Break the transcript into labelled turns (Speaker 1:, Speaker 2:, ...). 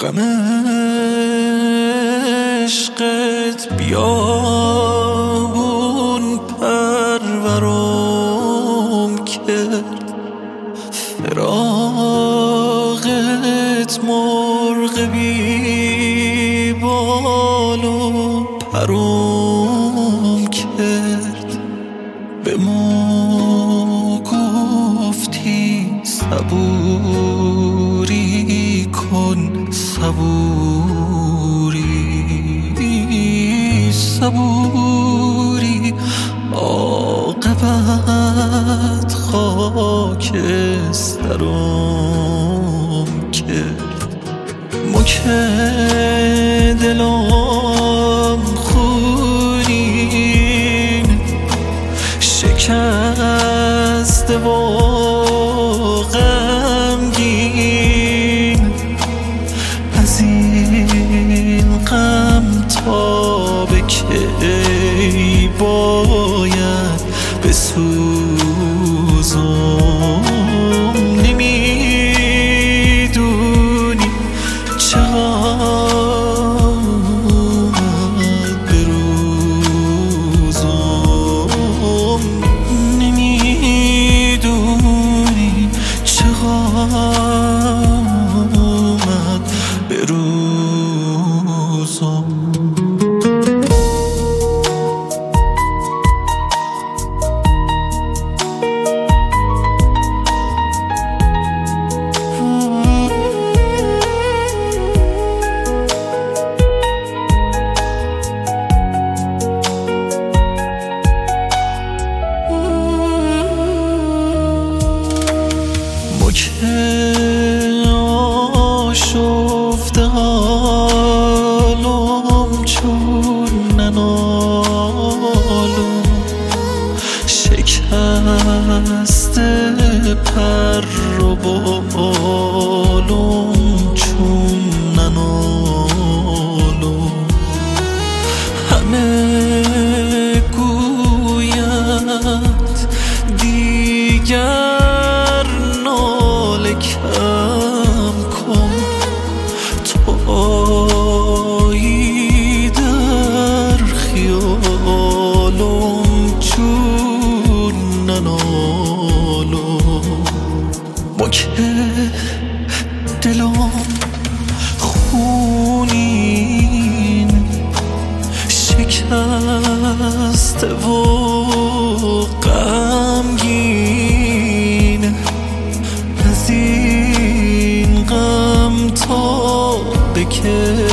Speaker 1: غم عشقت بیابون پرورم کرد، فراقت مرغ بی بال و پرم کرد. به ما گفتی صبوری کن، صبوری عاقبت خاکسترم کرد. ما که دلم خونین شکسته و غمگین، از این غم تا به کی باید بسوزم؟ نمیدونی چقدر به روزم، نمیدونی چقدر به روزم. که آشفته حالم چون ننالم، شکسته پر و بالم چون ننالم. همه گوید دیگر کم کن، تویی در خیالم چون ننالم. ما که دلم خونین شکسته و غمگین، از این غم تا به کی